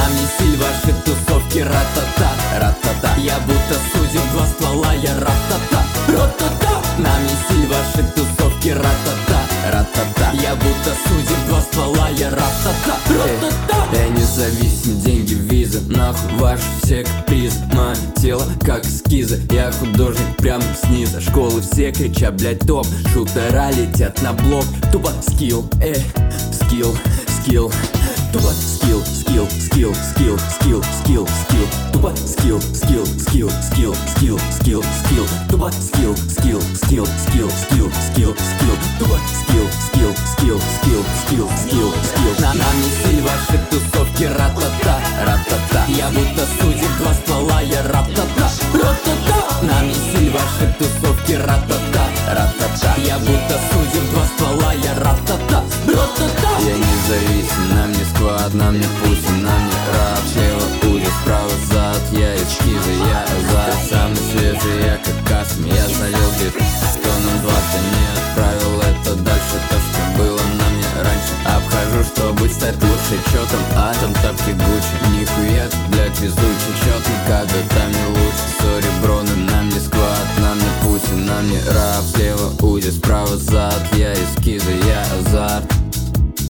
мне силь ваши тусовки, ратата, ратата. Я будто судим, два ствола, я ратата, ратата. На мне силь ваши тусовки, ратата, ратата. Я будто судим, два ствола, я ратата, ратата. Я независим, деньги, виза, нахуй ваши все капризы. Мое тело как эскизы, я художник прямо снизу. Школы все кричат, блять, топ, шутера летят на блок. Тупо скилл, скилл, скилл. Тупо скилл, скилл, скилл, скилл, скилл, скилл, скилл. Тупо скилл, скилл, скилл, скилл, скилл, скилл, скилл. Тупо скилл, скилл, скилл, скилл, скилл, скилл, скилл. Тупо скилл, скилл, скилл, скилл, скилл, скилл, скилл. На мне силь ваши тусовки, ратата, ратата. Я будто судим, два ствола, я ратата, ратата. На мне силь ваши тусовки, ратата, ратата. Я будто судим, два ствола, я ратата, ратата. Я независим, на мне сквад, на мне Путин, на мне раб. Слева Узи, справа зад, я эскизы, я за. Самый свежий, я как Касм, я залил бит с тоном 2, ты не отправил это дальше. То, что было на мне раньше, обхожу, чтобы стать лучше. Чё там атом, тапки Гуччи, нихуя ты, блядь, везучий. Чё там, когда там не лучше, сори, бро, но на мне сквад, на мне Путин, на мне раб. Слева Узи, справа зад, я эскизы,